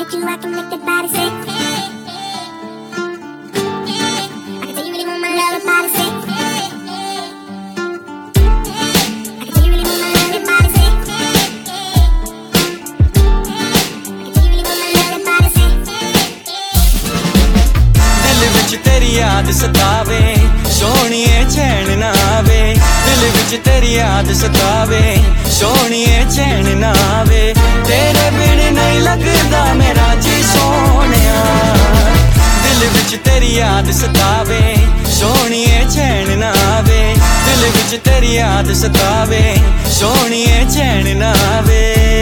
with you, I can make the body sick. I can tell you really want my love, your body sick. I can tell you really want my love, your body sick. I can tell you really want my love, your body sick. दिल विच तेरी याद सतावे सोहणीए चैन ना आवे दिल विच तेरी याद सतावे सोहणीए चैन ना आवे तेरे बिन नहीं लगदा मेरा जी सोहणिया दिल विच तेरी याद सतावे सोहणीए चैन ना आवे दिल विच तेरी याद सतावे सोहणीए चैन ना आवे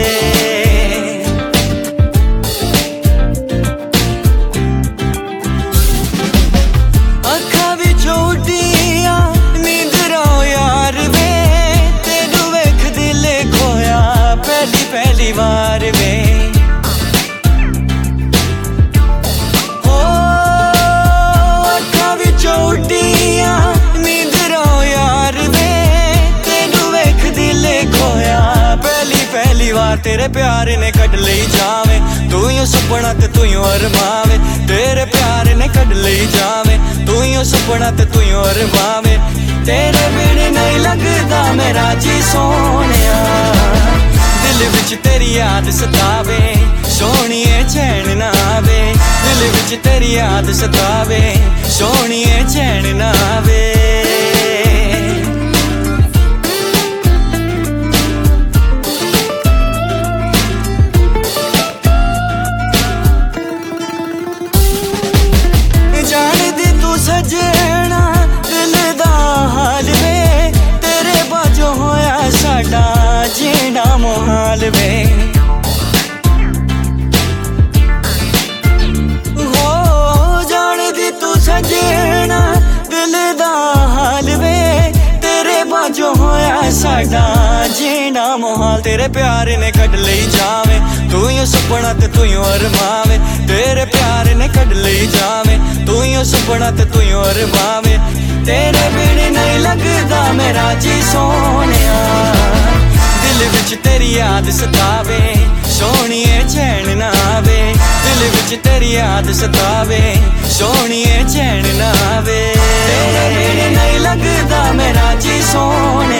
पहली बार वे हो अखां विचों उड्डियां नींदरों यार वे तेनू वेख दिल खोया पहली बार तेरे प्यार ने कढ लई जावे तू ही सुपना ते तू ही अरमावे तेरे प्यार ने कढ लई जावे तू ही सुपना ते तू ही अरमावे तेरे बिन नहीं लगदा मेरा जी सोहणिया दिल विच तेरी याद सतावे सोहणीए चैन ना आवे दिल विच तेरी याद सतावे सोहणीए चैन ना आवे जानदी तू सजना दिल दा हाल वे तेरे बाजों होया साडा जीना मुहाल वे हो जानदी तू सजना दिल दा हाल वे तेरे बाजों होया साडा जीना मुहाल तेरे प्यार ने कढ लई जावे तू ही सुपना ते तू ही अरमावे तेरे प्यार ने कढ लई जावे तू ही सुपना ते तू ही अरमावे तेरे बिन नहीं लगदा मेरा जी सोहणिया दिल विच तेरी याद सतावे सोहणीए चैन ना आवे दिल विच तेरी याद सतावे सोहणीए चैन ना आवे तेरे बिन नहीं लगदा मेरा जी सोहणिया